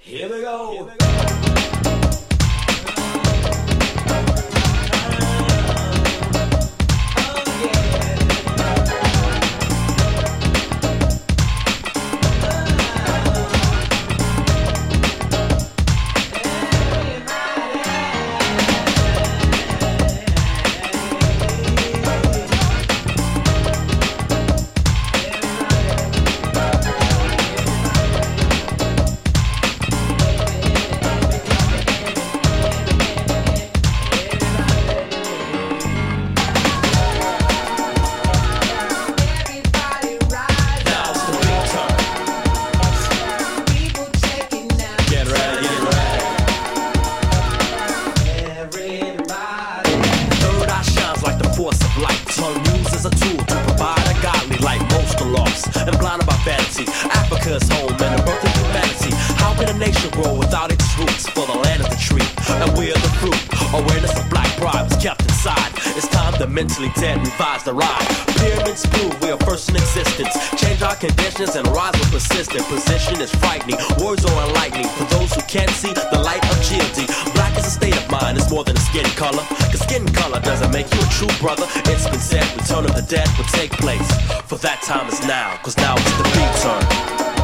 Here we go. Here we go. Africa's home and the birth of humanity. How can a nation grow without its roots? For the land is the tree, and we're the fruit. Awareness of black pride was kept inside. It's time the mentally dead revise the ride. Pyramids prove we are first in existence. Change our conditions and rise with persistent. Position is frightening, words are enlightening. For those who can't see the light of GLD, black is a state of mind, it's more than a skin color. Cause skin color doesn't make you a true brother. It's been said, return of the dead will take place. For that time is now, cause now it's the beat turn.